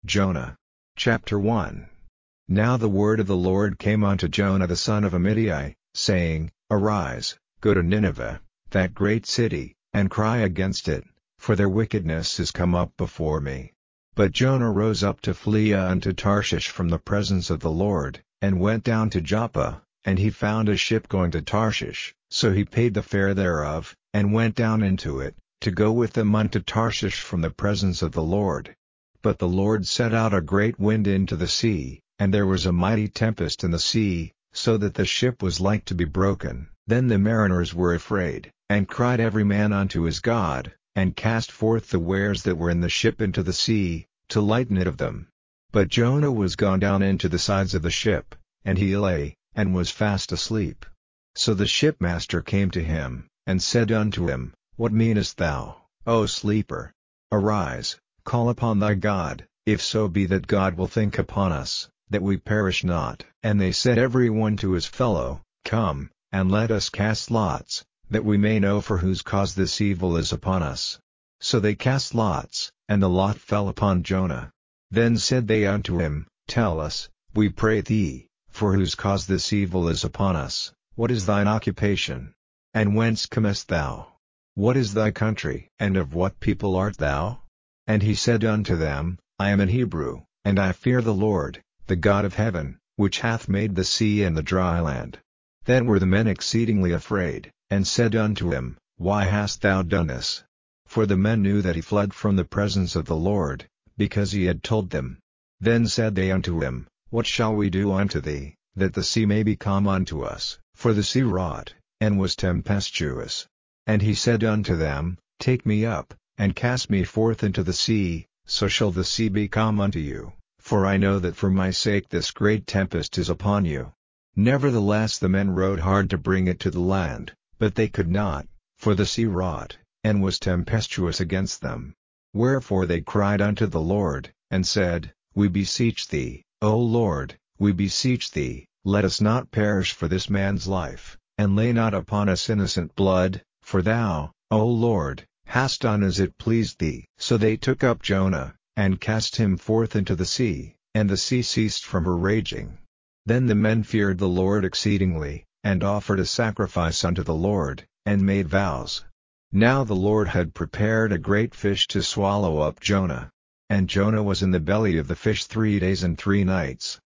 Jonah. Chapter 1. Now the word of the Lord came unto Jonah the son of Amittai, saying, Arise, go to Nineveh, that great city, and cry against it, for their wickedness is come up before me. But Jonah rose up to flee unto Tarshish from the presence of the Lord, and went down to Joppa, and he found a ship going to Tarshish, so he paid the fare thereof, and went down into it, to go with them unto Tarshish from the presence of the Lord. But the Lord set out a great wind into the sea, and there was a mighty tempest in the sea, so that the ship was like to be broken. Then the mariners were afraid, and cried every man unto his God, and cast forth the wares that were in the ship into the sea, to lighten it of them. But Jonah was gone down into the sides of the ship, and he lay, and was fast asleep. So the shipmaster came to him, and said unto him, What meanest thou, O sleeper? Arise, call upon thy God, if so be that God will think upon us, that we perish not. And they said every one to his fellow, Come, and let us cast lots, that we may know for whose cause this evil is upon us. So they cast lots, and the lot fell upon Jonah. Then said they unto him, Tell us, we pray thee, for whose cause this evil is upon us, what is thine occupation? And whence comest thou? What is thy country? And of what people art thou? And he said unto them, I am an Hebrew, and I fear the Lord, the God of heaven, which hath made the sea and the dry land. Then were the men exceedingly afraid, and said unto him, Why hast thou done this? For the men knew that he fled from the presence of the Lord, because he had told them. Then said they unto him, What shall we do unto thee, that the sea may be calm unto us? For the sea wrought, and was tempestuous. And he said unto them, Take me up, and cast me forth into the sea, so shall the sea be calm unto you, for I know that for my sake this great tempest is upon you. Nevertheless the men rowed hard to bring it to the land, but they could not, for the sea wrought, and was tempestuous against them. Wherefore they cried unto the Lord, and said, We beseech thee, O Lord, we beseech thee, let us not perish for this man's life, and lay not upon us innocent blood, for thou, O Lord, hast done as it pleased thee. So they took up Jonah, and cast him forth into the sea, and the sea ceased from her raging. Then the men feared the Lord exceedingly, and offered a sacrifice unto the Lord, and made vows. Now the Lord had prepared a great fish to swallow up Jonah. And Jonah was in the belly of the fish 3 days and 3 nights.